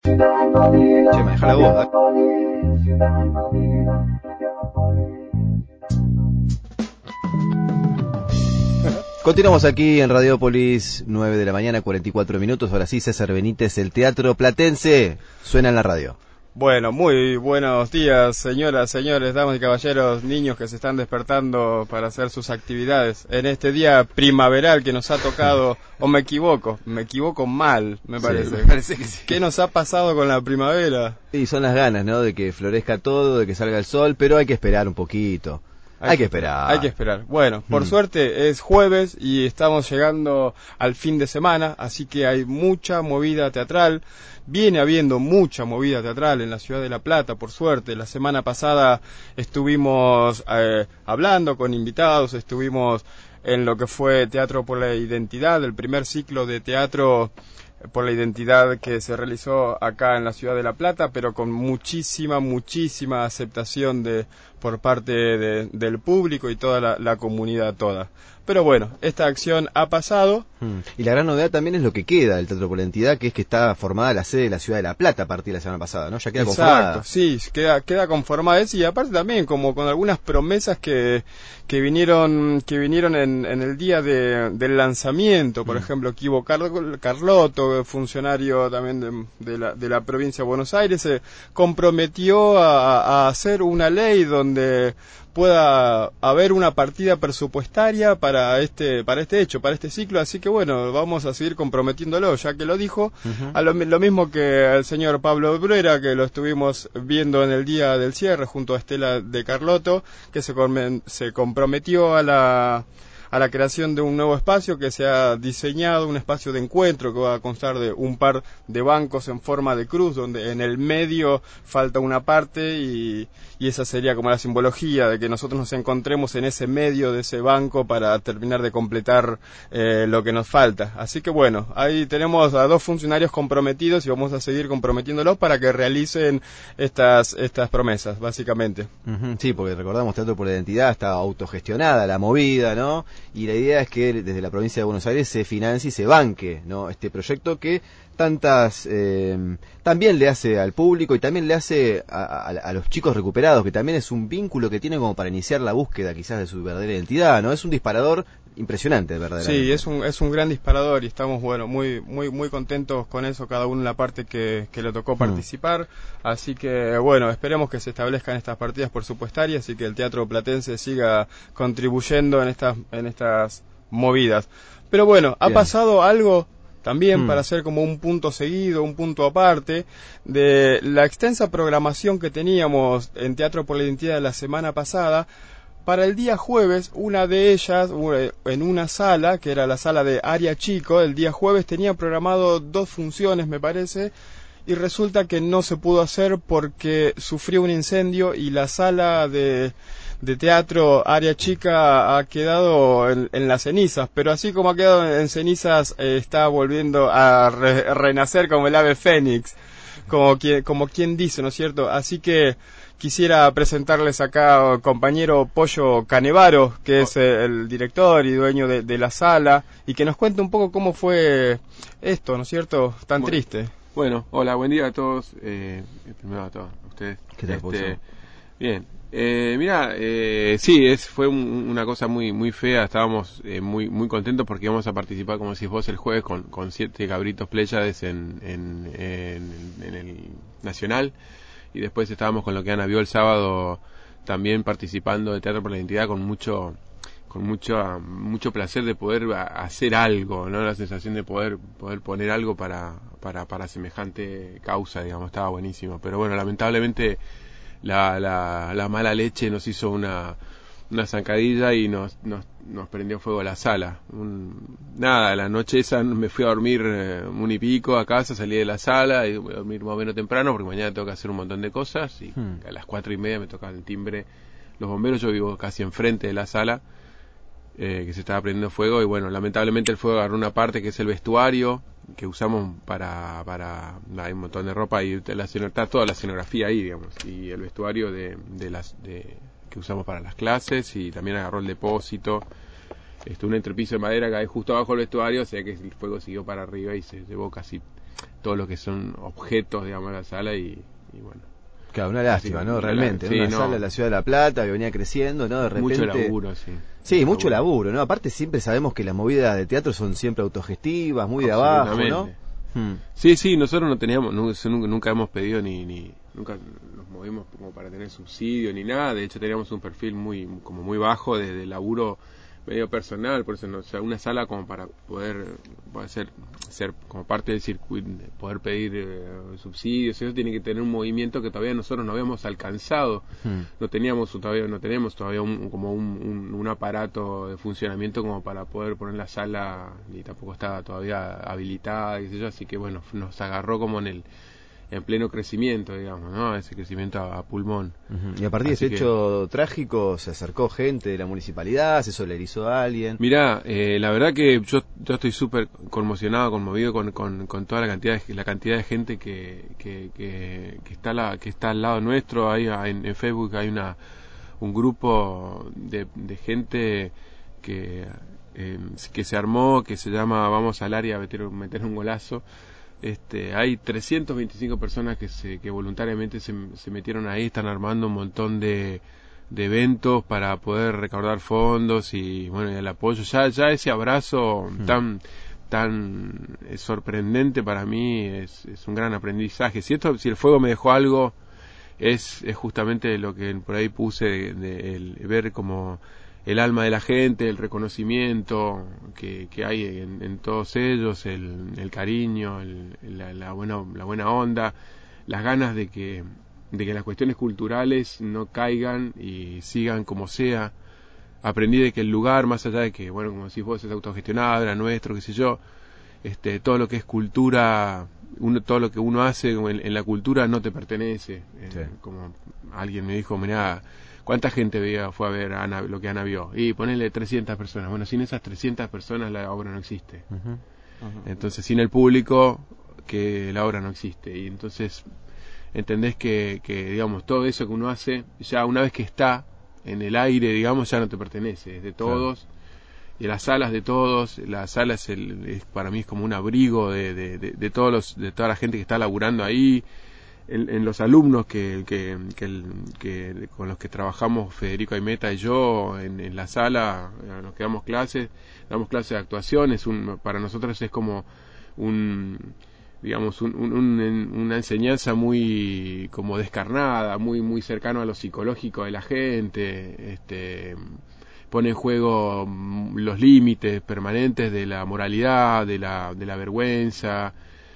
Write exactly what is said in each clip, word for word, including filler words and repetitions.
Che, maneja la voz, Continuamos aquí en Radiópolis, nueve de la mañana, cuarenta y cuatro minutos. Ahora sí, César Benítez, el Teatro Platense suena en la radio. Bueno, muy buenos días, señoras, señores, damas y caballeros, niños que se están despertando para hacer sus actividades en este día primaveral que nos ha tocado, o me equivoco, me equivoco mal, me parece. Sí, me parece que sí. ¿Qué nos ha pasado con la primavera? Y son las ganas, ¿no? De que florezca todo, de que salga el sol, pero hay que esperar un poquito. Hay, hay que esperar. Hay que esperar. Bueno, por mm. suerte es jueves y estamos llegando al fin de semana, así que hay mucha movida teatral. Viene habiendo mucha movida teatral en la ciudad de La Plata, por suerte. La semana pasada estuvimos eh, hablando con invitados, estuvimos en lo que fue Teatro por la Identidad, el primer ciclo de teatro por la identidad que se realizó acá en la ciudad de La Plata, pero con muchísima, muchísima aceptación de por parte de, del público y toda la, la comunidad toda. Pero bueno, esta acción ha pasado. Hmm. Y la gran novedad también es lo que queda del Teatro por la Identidad, que es que está formada la sede de la ciudad de La Plata a partir de la semana pasada, ¿no? Ya queda Exacto, conformada. Sí, queda, queda conformada y aparte también como con algunas promesas que, que vinieron, que vinieron en, en el día de, del lanzamiento. Por hmm. ejemplo, Kibo Car- Carlotto, funcionario también de, de, la, de la provincia de Buenos Aires, se comprometió a, a hacer una ley donde pueda haber una partida presupuestaria para este para este hecho, para este ciclo, así que bueno, vamos a seguir comprometiéndolo, ya que lo dijo, uh-huh. a lo, lo mismo que el señor Pablo Bruera, que lo estuvimos viendo en el día del cierre junto a Estela de Carlotto, que se, se comprometió a la a la creación de un nuevo espacio que se ha diseñado, un espacio de encuentro que va a constar de un par de bancos en forma de cruz, donde en el medio falta una parte y, y esa sería como la simbología de que nosotros nos encontremos en ese medio de ese banco para terminar de completar eh, lo que nos falta. Así que bueno, ahí tenemos a dos funcionarios comprometidos y vamos a seguir comprometiéndolos para que realicen estas, estas promesas, básicamente. Uh-huh, sí, porque recordamos, Teatro por la Identidad está autogestionada la movida, ¿no? Y la idea es que desde la provincia de Buenos Aires se financie y se banque, ¿no? Este proyecto que tantas eh, también le hace al público y también le hace a, a, a los chicos recuperados, que también es un vínculo que tienen como para iniciar la búsqueda quizás de su verdadera identidad, ¿no? Es un disparador impresionante, verdaderamente. Sí, es un es un gran disparador y estamos bueno muy muy muy contentos con eso, cada uno en la parte que, que le tocó participar, mm. así que bueno, esperemos que se establezcan estas partidas presupuestarias y que el Teatro Platense siga contribuyendo en estas en estas movidas. Pero bueno, ha Bien. pasado algo también mm. para hacer como un punto seguido, un punto aparte de la extensa programación que teníamos en Teatro por la Identidad la semana pasada. Para el día jueves, una de ellas, en una sala, que era la sala de Aria Chico, el día jueves tenía programado dos funciones, me parece, y resulta que no se pudo hacer porque sufrió un incendio y la sala de, de teatro Aria Chica ha quedado en, en las cenizas, pero así como ha quedado en cenizas, eh, está volviendo a re, renacer como el ave fénix, como quien, como quien dice, ¿no es cierto? Así que quisiera presentarles acá al compañero Pollo Canevaro, que es el director y dueño de, de la sala, y que nos cuente un poco cómo fue esto, ¿no es cierto?, tan bueno, triste. Bueno, hola, buen día a todos, eh, primero a todos ustedes. ¿Qué tal, este, Bien, eh, mira, eh, sí, es fue un, una cosa muy muy fea, estábamos eh, muy muy contentos porque íbamos a participar, como decís vos, el jueves con, con siete cabritos pléyades en, en, en, en el Nacional. Y después estábamos con lo que Ana vio el sábado también participando de Teatro por la Identidad con mucho con mucho mucho placer de poder hacer algo, ¿no? La sensación de poder poder poner algo para para para semejante causa, digamos, estaba buenísimo. Pero bueno, lamentablemente la la, la mala leche nos hizo una una zancadilla y nos, nos, nos prendió fuego la sala. Un, nada, la noche esa me fui a dormir eh, un y pico a casa, salí de la sala y voy a dormir más o menos temprano porque mañana tengo que hacer un montón de cosas y hmm. a las cuatro y media me toca el timbre los bomberos. Yo vivo casi enfrente de la sala eh, que se estaba prendiendo fuego y bueno, lamentablemente el fuego agarró una parte que es el vestuario que usamos para, para hay un montón de ropa y la, está toda la escenografía ahí, digamos, y el vestuario de, de las de que usamos para las clases y también agarró el depósito. Estuvo un entrepiso de madera que hay justo abajo del vestuario, o sea que el fuego siguió para arriba y se llevó casi todo lo que son objetos, digamos, de la sala y, y bueno. Claro, una lástima, Sí, ¿no? Realmente, sí, una no. sala de la Ciudad de La Plata que venía creciendo, ¿no? De repente... Mucho laburo, sí. Sí, mucho laburo, ¿no? Aparte siempre sabemos que las movidas de teatro son siempre autogestivas, muy de abajo, ¿no? Hmm. Sí, sí, nosotros no teníamos, nunca, nunca hemos pedido ni, ni, nunca nos movimos como para tener subsidio ni nada, de hecho teníamos un perfil muy, como muy bajo de, de laburo medio personal, por eso no, o sea, una sala como para poder, poder ser, ser como parte del circuito, poder pedir eh, subsidios, eso tiene que tener un movimiento que todavía nosotros no habíamos alcanzado, hmm. no teníamos todavía, no tenemos todavía un, como un, un, un aparato de funcionamiento como para poder poner la sala, ni tampoco estaba todavía habilitada, qué sé yo, así que bueno, nos agarró como en el en pleno crecimiento, digamos, ¿no? Ese crecimiento a, a pulmón. Uh-huh. Y a partir Así de ese que... hecho trágico, ¿se acercó gente de la municipalidad? ¿Se solidarizó a alguien? Mirá, eh, la verdad que yo, yo estoy súper conmocionado, conmovido con, con, con toda la cantidad de, la cantidad de gente que, que, que, que, está, la, que está al lado nuestro. Ahí en, en Facebook hay una un grupo de, de gente que, eh, que se armó, que se llama Vamos al área a meter, meter un golazo. Este, hay trescientas veinticinco personas que se que voluntariamente se, se metieron ahí, están armando un montón de, de eventos para poder recaudar fondos y bueno, y el apoyo, ya ya ese abrazo hmm. tan tan sorprendente para mí es, es un gran aprendizaje. Si esto si el fuego me dejó algo es, es justamente lo que por ahí puse de, de el, ver como el alma de la gente, el reconocimiento que, que hay en, en todos ellos, el, el cariño, el, la, la, buena, la buena onda, las ganas de que, de que las cuestiones culturales no caigan y sigan como sea. Aprendí de que el lugar, más allá de que, bueno, como decís vos, es autogestionado, era nuestro, qué sé yo, este, todo lo que es cultura, uno, todo lo que uno hace en, en la cultura no te pertenece. Sí. Eh, como alguien me dijo, mirá, ¿cuánta gente veía, fue a ver a Ana, lo que Ana vio? Y ponele trescientas personas. Bueno, sin esas trescientas personas la obra no existe. Uh-huh. Uh-huh. Entonces, sin el público, que la obra no existe. Y entonces, entendés que, que, digamos, todo eso que uno hace, ya una vez que está en el aire, digamos, ya no te pertenece. Es de todos. Claro. Y las salas de todos. La sala es, el, es para mí es como un abrigo de, de, de, de, todos los, de toda la gente que está laburando ahí. En, en los alumnos que, que, que, que con los que trabajamos Federico Aimeta y yo en, en la sala, nos que damos clases, damos clases de actuación, es un, para nosotros es como un, digamos, un, un, un, una enseñanza muy como descarnada, muy muy cercano a lo psicológico de la gente, este, pone en juego los límites permanentes de la moralidad, de la, de la vergüenza.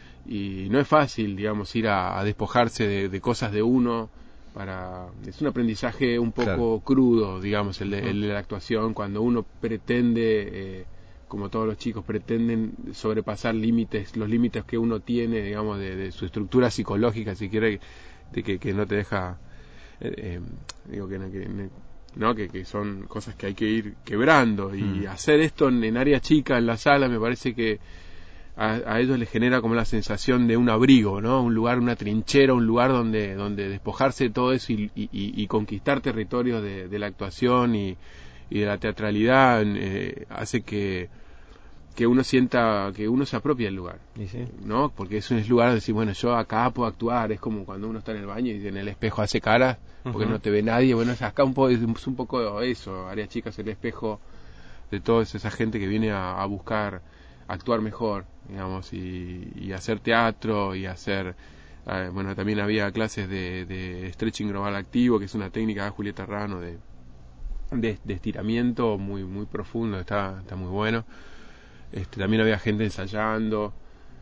Y no es fácil, digamos, ir a, a despojarse de, de cosas de uno. Para es un aprendizaje un poco claro. crudo, digamos, el de, el de la actuación, cuando uno pretende, eh, como todos los chicos, pretenden sobrepasar límites, los límites que uno tiene, digamos, de, de su estructura psicológica, si quiere, de que, que no te deja, eh, eh, digo, que, que, ¿no? que, que son cosas que hay que ir quebrando. Y mm. hacer esto en, en área chica, en la sala, me parece que A, a ellos les genera como la sensación de un abrigo, ¿no? Un lugar, una trinchera, un lugar donde donde despojarse de todo eso y, y, y conquistar territorios de, de la actuación y, y de la teatralidad eh, hace que que uno sienta que uno se apropia del lugar, ¿sí? ¿No? Porque es un lugar de decir, bueno, yo acá puedo actuar, es como cuando uno está en el baño y en el espejo hace caras porque uh-huh. no te ve nadie, bueno, es acá un poco, es un poco eso, área chica es el espejo de toda esa gente que viene a, a buscar actuar mejor, digamos, y, y hacer teatro y hacer, eh, bueno, también había clases de, de stretching global activo, que es una técnica de Julieta Rano de, de, de estiramiento muy muy profundo, está está muy bueno. Este, también había gente ensayando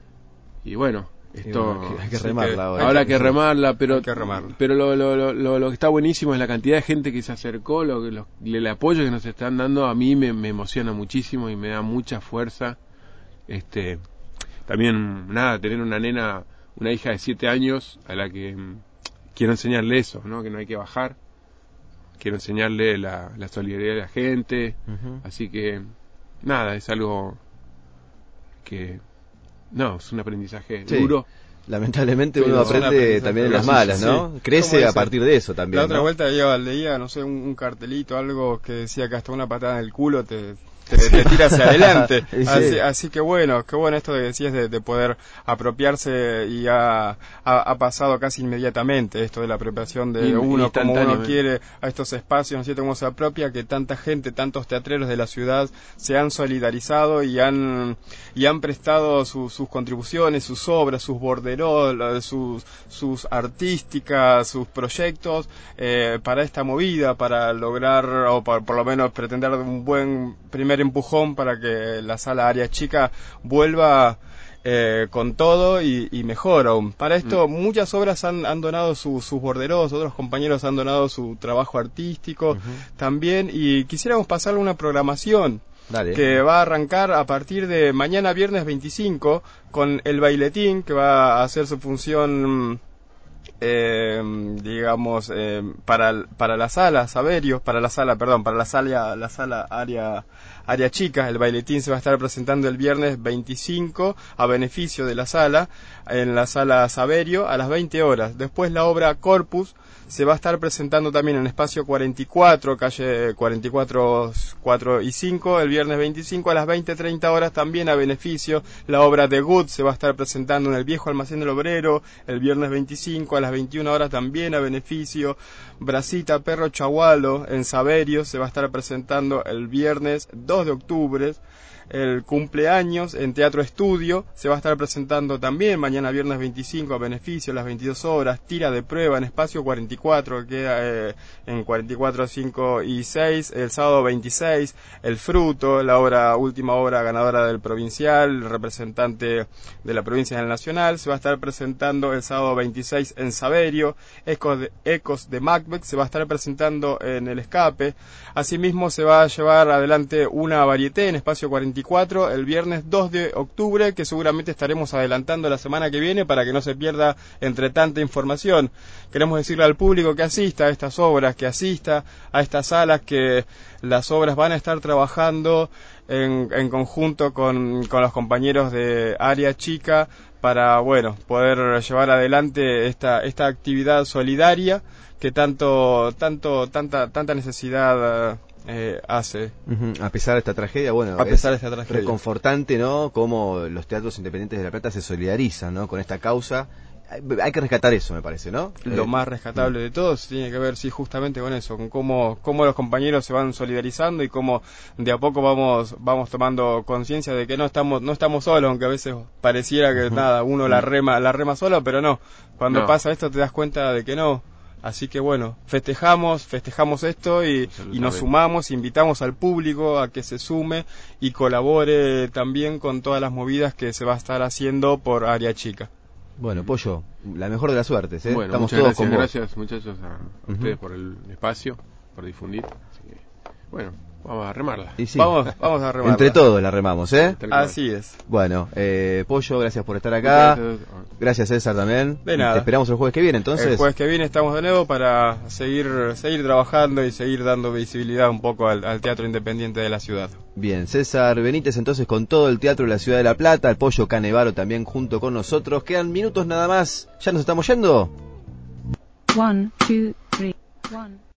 y bueno, esto bueno, hay que remarla que, ahora. Ahora hay que remarla, pero que remarla. pero lo, lo, lo, lo que está buenísimo es la cantidad de gente que se acercó, lo, lo, el apoyo que nos están dando a mí me, me emociona muchísimo y me da mucha fuerza. Este, también nada, tener una nena, una hija de siete años a la que mm, quiero enseñarle eso, ¿no? Que no hay que bajar, quiero enseñarle la, la solidaridad de la gente, uh-huh. Así que nada, es algo que no, es un aprendizaje sí. duro. Lamentablemente uno aprende también en las malas, ¿no? Sí. Crece a partir de eso también. La otra ¿no? vuelta yo leía, no sé, un, un cartelito, algo que decía que hasta una patada en el culo te te, te tira hacia adelante. Sí. Así, así que bueno, qué bueno esto que decías de, de poder apropiarse, y ha, ha, ha pasado casi inmediatamente esto de la apropiación de In, uno como uno ¿eh? quiere a estos espacios, ¿no es cierto? Cómo se apropia, que tanta gente, tantos teatreros de la ciudad se han solidarizado y han y han prestado su, sus contribuciones, sus obras, sus borderoles, sus, sus artísticas, sus proyectos eh, para esta movida, para lograr, o para, por lo menos pretender un buen primer empujón para que la sala Área Chica vuelva Eh, con todo y, y mejor aún. Para esto, mm. muchas obras han, han donado su, sus borderos, otros compañeros han donado su trabajo artístico uh-huh. también, y quisiéramos pasarle una programación Dale. que va a arrancar a partir de mañana viernes veinticinco con el bailetín, que va a hacer su función eh, digamos eh, para para la sala Saverio, para la sala, perdón, para la sala la sala área área chica. El bailetín se va a estar presentando el viernes veinticinco a beneficio de la sala, en la sala Saverio a las veinte horas. Después la obra Corpus se va a estar presentando también en espacio cuarenta y cuatro, calle cuarenta y cuatro, cuatro y cinco, el viernes veinticinco a las veinte treinta horas, también a beneficio. La obra de Good se va a estar presentando en el viejo almacén del obrero el viernes veinticinco a las veintiuna horas, también a beneficio. Brasita Perro Chagualo en Saverio se va a estar presentando el viernes dos de octubre. El cumpleaños en Teatro Estudio se va a estar presentando también mañana viernes veinticinco a beneficio a las veintidós horas. Tira de prueba en espacio cuarenta y cuatro, que queda eh, en cuarenta y cuatro, cinco y seis. El sábado veintiséis, El Fruto, la obra, última obra ganadora del provincial, representante de la provincia del Nacional, se va a estar presentando el sábado veintiséis en Saverio. Ecos de, Ecos de Macbeth se va a estar presentando en El Escape. Asimismo se va a llevar adelante una varieté en espacio cuarenta y cuatro el viernes dos de octubre, que seguramente estaremos adelantando la semana que viene para que no se pierda entre tanta información. Queremos decirle al público que asista a estas obras, que asista a estas salas, que las obras van a estar trabajando en, en conjunto con, con los compañeros de Área Chica para, bueno, poder llevar adelante esta, esta actividad solidaria que tanto, tanto, tanta, tanta necesidad Eh, hace. Uh-huh. A pesar de esta tragedia, bueno, a pesar de esta tragedia, reconfortante, ¿no? Cómo los teatros independientes de La Plata se solidarizan, ¿no? Con esta causa. Hay que rescatar eso, me parece, ¿no? Lo eh, más rescatable uh-huh. de todos tiene que ver, sí, justamente con eso, con cómo, cómo los compañeros se van solidarizando y cómo de a poco vamos, vamos tomando conciencia de que no estamos, no estamos solos, aunque a veces pareciera que uh-huh. nada, uno uh-huh. la rema, la rema solo, pero no. Cuando no. pasa esto te das cuenta de que no. Así que bueno, festejamos, festejamos esto y, y nos sumamos, invitamos al público a que se sume y colabore también con todas las movidas que se va a estar haciendo por Área Chica. Bueno, Pollo, la mejor de las suertes, ¿eh? Bueno, estamos muchas todos gracias, con vos. Gracias muchachos a, a uh-huh. ustedes por el espacio, por difundir. Así que, bueno, vamos a remarla. Y sí, vamos, vamos a remarla. Entre todos la remamos, ¿eh? Así es. Bueno, eh, Pollo, gracias por estar acá. Gracias, gracias César también. De nada. Te esperamos el jueves que viene, entonces. El jueves que viene estamos de nuevo para seguir seguir trabajando y seguir dando visibilidad un poco al, al teatro independiente de la ciudad. Bien, César Benítez entonces con todo el teatro de la ciudad de La Plata, el Pollo Canevaro también junto con nosotros. Quedan minutos nada más. ¿Ya nos estamos yendo? One, two, three, one.